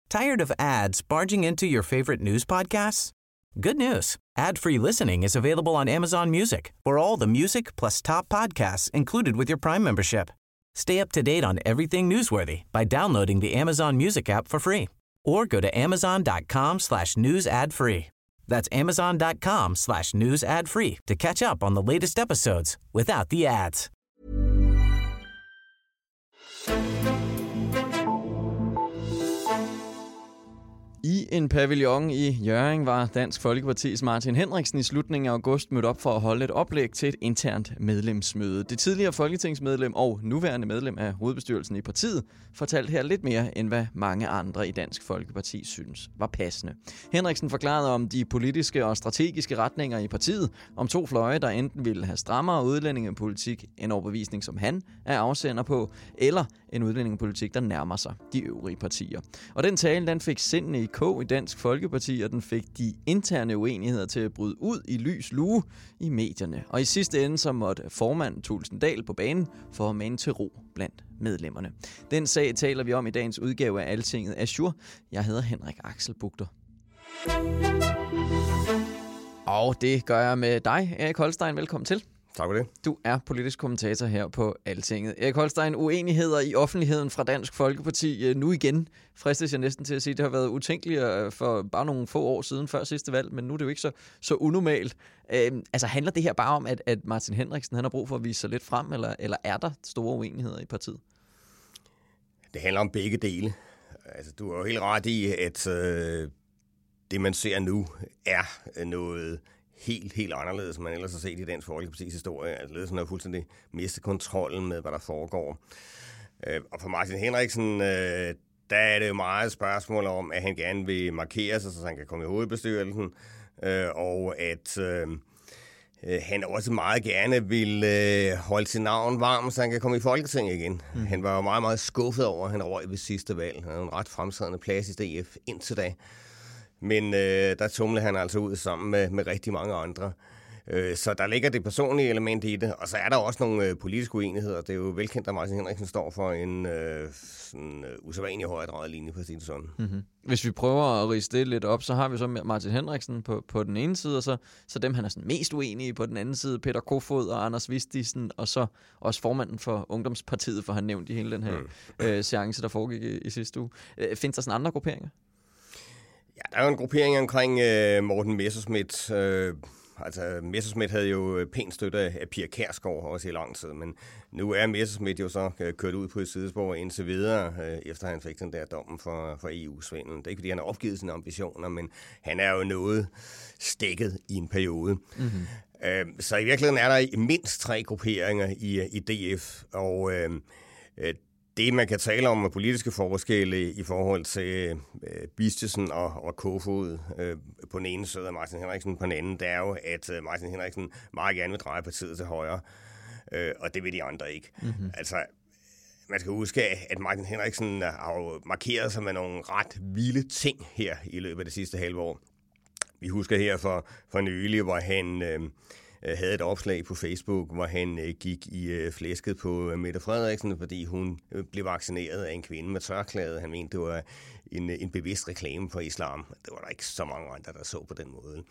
Tired of ads barging into your favorite news podcasts? Good news. Ad-free listening is available on Amazon Music for all the music plus top podcasts included with your Prime membership. Stay up to date on everything newsworthy by downloading the Amazon Music app for free or go to amazon.com/news ad free. That's amazon.com/news ad free to catch up on the latest episodes without the ads. I en pavillon i Hjørring var Dansk Folkepartis Martin Henriksen i slutningen af august mødt op for at holde et oplæg til et internt medlemsmøde. Det tidligere folketingsmedlem og nuværende medlem af hovedbestyrelsen i partiet fortalte her lidt mere, end hvad mange andre i Dansk Folkeparti synes var passende. Henriksen forklarede om de politiske og strategiske retninger i partiet, om to fløje, der enten ville have strammere udlændingepolitik, en overbevisning, som han er afsender på, eller en udlændingepolitik, der nærmer sig de øvrige partier. Og den tale, den fik sindene i kog i Dansk Folkeparti, og den fik de interne uenigheder til at bryde ud i lys lue i medierne. Og i sidste ende så måtte formand Thulesen Dahl på banen for at mane til ro blandt medlemmerne. Den sag taler vi om i dagens udgave af Altinget Azure. Jeg hedder Henrik Axel Bugter. Og det gør jeg med dig, Erik Holstein. Velkommen til. Tak for det. Du er politisk kommentator her på Altinget. Erik Holstein, uenigheder i offentligheden fra Dansk Folkeparti. Nu igen fristes jeg næsten til at sige, at det har været utænkeligt for bare nogle få år siden før sidste valg, men nu er det jo ikke så unormalt. Altså handler det her bare om, at Martin Henriksen han har brug for at vise sig lidt frem, eller er der store uenigheder i partiet? Det handler om begge dele. Altså, du er jo helt ret i, at det man ser nu er noget helt anderledes, som man ellers har set i Dansk Folkepartis historie. Altså ledelsen har fuldstændig mistet kontrollen med, hvad der foregår. Og for Martin Henriksen, der er det jo meget et spørgsmål om, at han gerne vil markere sig, så han kan komme i hovedbestyrelsen, og at han også meget gerne vil holde sit navn varm, så han kan komme i Folketinget igen. Han var jo meget skuffet over, at han røg ved sidste valg. Han havde en ret fremtrædende plads i DF indtil da. Men der tumlede han altså ud sammen med rigtig mange andre. Så der ligger det personlige element i det, og så er der også nogle politiske uenigheder. Det er jo velkendt, at Martin Henriksen står for en usædvanlig højredrejet linje, for at sige det sådan. Mm-hmm. Hvis vi prøver at ridse det lidt op, så har vi så Martin Henriksen på den ene side, og så dem, han er sådan mest uenige på den anden side, Peter Kofod og Anders Vistisen, og så også formanden for Ungdomspartiet, for han nævnt i hele den her seance, der foregik i sidste uge. Findes der sådan andre grupperinger? Ja, der er jo en gruppering omkring Morten Messerschmidt. Altså, Messerschmidt havde jo pænt støtte af Pia Kjærsgaard også i lang tid, men nu er Messerschmidt jo så kørt ud på et sidespor indtil videre, efter han fik den der dommen for EU-svindelen. Det er ikke, fordi han har opgivet sine ambitioner, men han er jo noget stikket i en periode. Mm-hmm. Så i virkeligheden er der mindst 3 grupperinger i DF, og det, man kan tale om med politiske forskelle i forhold til Vistisen og Kofod på den ene side, og Martin Henriksen på den anden, det er jo, at Martin Henriksen meget gerne vil dreje partiet til højre, og det vil de andre ikke. Mm-hmm. Altså, man skal huske, at Martin Henriksen har jo markeret sig med nogle ret vilde ting her i løbet af det sidste halve år. Vi husker her for nylig, hvor han havde et opslag på Facebook, hvor han gik i flæsket på Mette Frederiksen, fordi hun blev vaccineret af en kvinde med tørklæde. Han mente, det var en bevidst reklame for islam. Det var der ikke så mange andre, der så på den måde.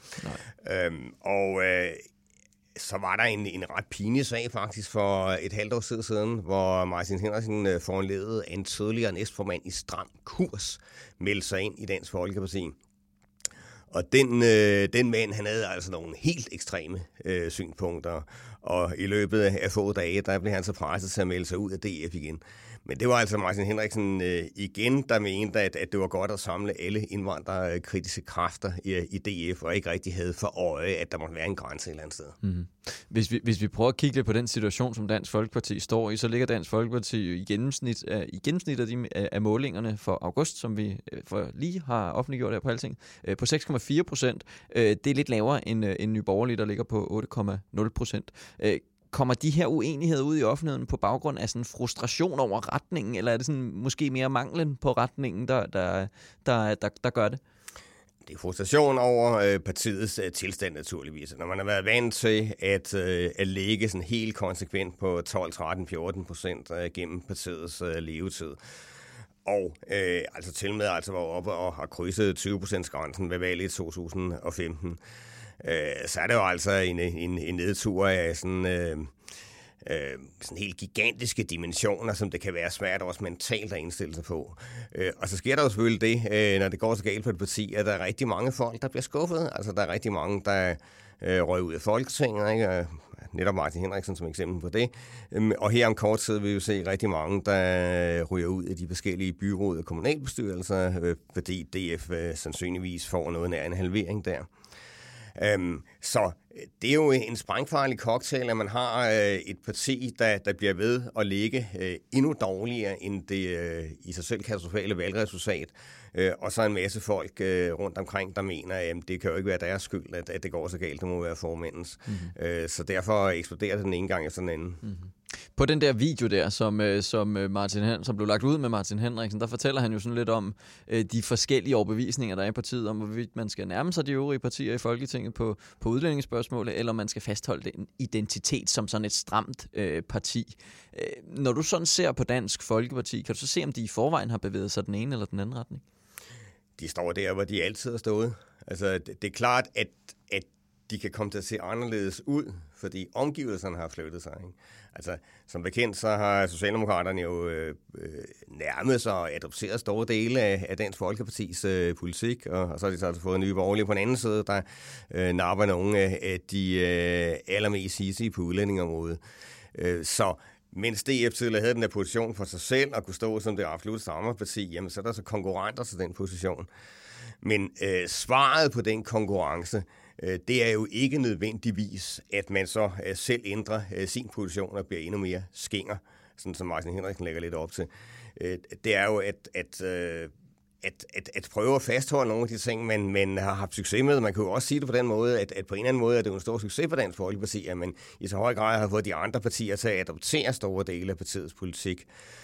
Så var der en ret pinlig sag faktisk for et halvt år siden, hvor Martin Henriksen foranledede en tidligere næstformand i Stram Kurs meldte sig ind i Dansk Folkeparti. Og den mand, han havde altså nogle helt ekstreme synspunkter, og i løbet af få dage, der blev han så presset til at melde sig ud af DF igen. Men det var altså Martin Henriksen igen, der mente, at det var godt at samle alle indvandrerkritiske kræfter i DF, og ikke rigtig havde for øje, at der måtte være en grænse et eller andet sted. Mm-hmm. Hvis vi prøver at kigge lidt på den situation, som Dansk Folkeparti står i, så ligger Dansk Folkeparti i gennemsnit af målingerne for august, som vi lige har offentliggjort her på Altinget, på 6,4%. Det er lidt lavere end Nye Borgerlige, der ligger på 8,0%. Kommer de her uenigheder ud i offentligheden på baggrund af sådan frustration over retningen, eller er det sådan måske mere manglen på retningen, der gør det? Det er frustration over partiets tilstand naturligvis. Når man har været vant til at ligge sådan helt konsekvent på 12, 13, 14% gennem partiets levetid, og altså til med altså var oppe og har krydset 20%-grænsen ved valget i 2015, så er det jo altså en nedtur af sådan helt gigantiske dimensioner, som det kan være svært også mentalt at indstille sig på. Og så sker der jo selvfølgelig det, når det går så galt på et parti, at der er rigtig mange folk, der bliver skuffet. Altså der er rigtig mange, der røg ud af Folketinget, ikke? Netop Martin Henriksen som eksempel på det. Og her om kort tid vil vi se rigtig mange, der ryger ud af de forskellige byråd og kommunalbestyrelser, fordi DF sandsynligvis får noget nær en halvering der. Så det er jo en sprængfarlig cocktail, at man har et parti, der bliver ved at ligge endnu dårligere end det i sig selv katastrofale valgresultat. Og så en masse folk rundt omkring, der mener, at det kan jo ikke være deres skyld, at det går så galt, det må være formændens. Mm-hmm. Så derfor eksploderer det den ene gang efter den anden. Mm-hmm. På den der video der, som blev lagt ud med Martin Henriksen, der fortæller han jo sådan lidt om de forskellige overbevisninger, der er i partiet, om hvorvidt man skal nærme sig de øvrige partier i Folketinget på udlændingespørgsmålet, eller man skal fastholde den identitet som sådan et stramt parti. Når du sådan ser på Dansk Folkeparti, kan du så se, om de i forvejen har bevæget sig den ene eller den anden retning? De står der, hvor de altid har stået. Altså, det er klart, at de kan komme til at se anderledes ud, fordi omgivelserne har flyttet sig. Ikke? Altså, som bekendt, så har Socialdemokraterne jo nærmet sig og adopteret store dele af Dansk Folkepartis politik, og så har de så altså fået Nye Borgerlige på den anden side, der napper nogle af de allermest hissige på udlændingeområdet. Så mens DF tidligere havde den der position for sig selv og kunne stå som det absolut samme parti, jamen så er der så konkurrenter til den position. Men svaret på den konkurrence, det er jo ikke nødvendigvis, at man så selv ændrer sin position og bliver endnu mere skinger, sådan som Martin Henriksen lægger lidt op til. Det er jo at prøve at fastholde nogle af de ting, man har haft succes med. Man kan jo også sige det på den måde, at på en eller anden måde er det jo en stor succes for Dansk Folkeparti, at man i så høj grad har fået de andre partier til at adoptere store dele af partiets politik.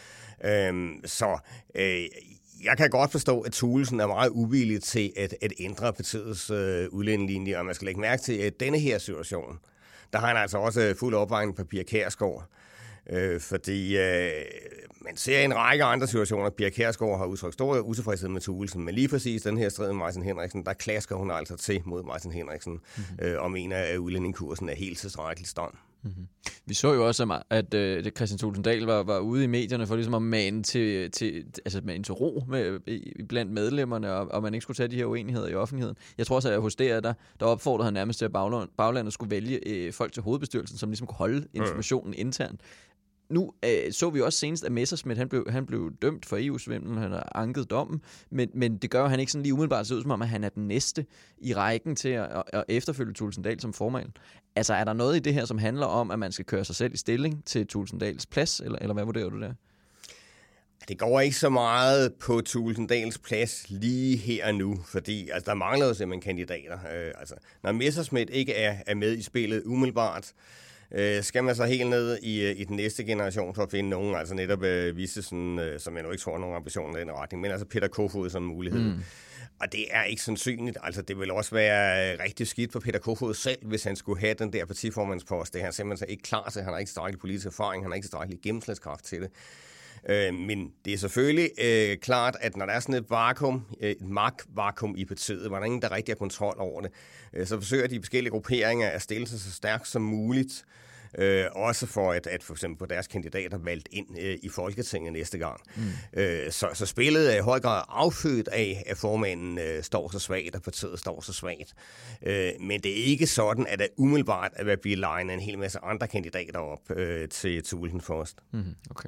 Jeg kan godt forstå, at Thulesen er meget uvillig til at ændre partiets udlændingelinje, og man skal lægge mærke til, at denne her situation, der har han altså også fuld opvejning på Pia Kjærsgaard. Fordi man ser en række andre situationer, at Pia Kjærsgaard har udtrykt stor utilfredshed med Thulesen, men lige præcis den her strid med Martin Henriksen, der klasker hun altså til mod Martin Henriksen, og mener, at udlændingekursen er helt tilstrækkeligt stram. Mm-hmm. Vi så jo også, at Kristian Thulesen Dahl var ude i medierne for ligesom at mane til ro blandt medlemmerne, og man ikke skulle tage de her uenigheder i offentligheden. Jeg tror også, at hos der opfordrede han nærmest til, at baglandet skulle vælge folk til hovedbestyrelsen, som ligesom kunne holde informationen internt. Nu så vi også senest, at Messerschmidt han blev dømt for EU-svindel, han har anket dommen, men det gør jo han ikke sådan lige umiddelbart se ud som om, at han er den næste i rækken til at efterfølge Thulesen Dahl som formand. Altså er der noget i det her, som handler om, at man skal køre sig selv i stilling til Thulesen Dahls plads, eller hvad vurderer du der? Det går ikke så meget på Thulesen Dahls plads lige her og nu, fordi altså, der mangler jo simpelthen kandidater. Når Messerschmidt ikke er med i spillet umiddelbart, skal man så helt ned i den næste generation for at finde nogen, altså netop Vissesen, som jeg nu ikke tror nogen ambitioner i den retning, men altså Peter Kofod som mulighed. Mm. Og det er ikke sandsynligt. Altså det vil også være rigtig skidt for Peter Kofod selv, hvis han skulle have den der partiformandspost. Det er han simpelthen ikke klar til. Han har ikke tilstrækkelig politisk erfaring, han har ikke tilstrækkelig gennemslagskraft til det. Men det er selvfølgelig klart, at når der er sådan et vakuum, et magtvakuum i partiet, hvor der ingen, der rigtig har kontrol over det, så forsøger de forskellige grupperinger at stille sig så stærkt som muligt, også for at for eksempel få deres kandidater valgt ind i Folketinget næste gang. Så spillet er i høj grad affødt af, at formanden står så svagt, og partiet står så svagt. Men det er ikke sådan, at det umiddelbart at blive legnet en hel masse andre kandidater op til Thulesen først. Okay.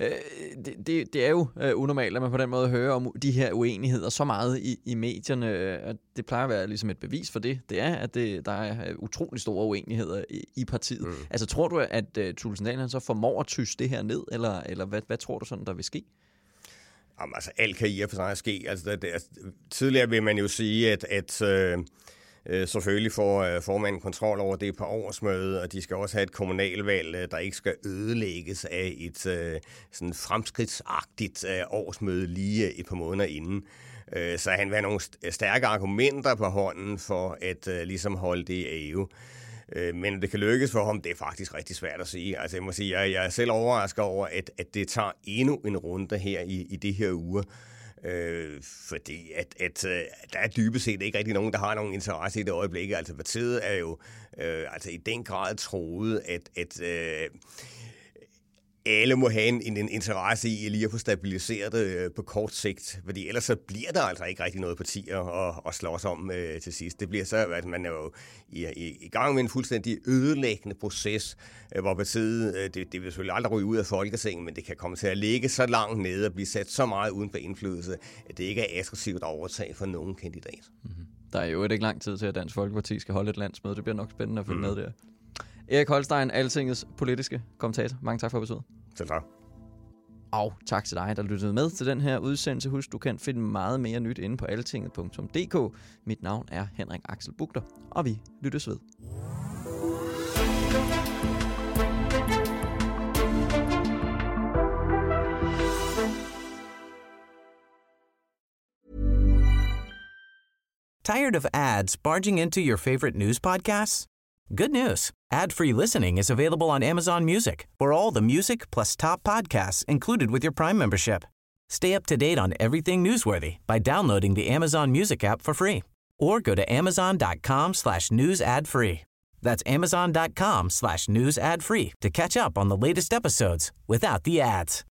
Det er jo unormalt, at man på den måde hører om de her uenigheder så meget i medierne. Det plejer at være ligesom et bevis for det. Det er, at der er utrolig store uenigheder i partiet. Altså tror du, at Thulesen Dahl så formår at tyste det her ned, eller hvad tror du sådan, der vil ske? Jamen, altså, alt kan i og for sig ske. Altså, tidligere vil man jo sige, at selvfølgelig får formanden kontrol over det på årsmøde, og de skal også have et kommunalvalg, der ikke skal ødelægges af et sådan fremskridtsagtigt årsmøde lige et par måneder inden. Så han vil have nogle stærke argumenter på hånden for at ligesom holde det i ave. Men det kan lykkes for ham, det er faktisk rigtig svært at sige. Altså jeg må sige, jeg er selv overrasket over, at det tager endnu en runde her i de her uger. Fordi at der er dybest set ikke rigtig nogen, der har nogen interesse i det øjeblik. Altså partiet er jo altså i den grad troet, at alle må have en interesse i lige at få stabiliseret det på kort sigt, fordi ellers så bliver der altså ikke rigtig noget parti at slås om til sidst. Det bliver så, at man er jo i gang med en fuldstændig ødelæggende proces, hvor partiet, det vil selvfølgelig aldrig ryge ud af Folketinget, men det kan komme til at ligge så langt nede og blive sat så meget uden for indflydelse, at det ikke er attraktivt at overtage for nogen kandidat. Mm-hmm. Der er jo ikke lang tid til, at Dansk Folkeparti skal holde et landsmøde. Det bliver nok spændende at følge med der. Erik Holstein, Altingets politiske kommentator. Mange tak for besøget. Selv tak. Og tak til dig, der lyttede med til den her udsendelse. Husk, du kan finde meget mere nyt inde på altinget.dk. Mit navn er Henrik Axel Bugter, og vi lyttes ved. Tired of ads barging into your favorite news podcasts? Good news. Ad-free listening is available on Amazon Music for all the music plus top podcasts included with your Prime membership. Stay up to date on everything newsworthy by downloading the Amazon Music app for free or go to amazon.com/news ad free. That's amazon.com/news ad free to catch up on the latest episodes without the ads.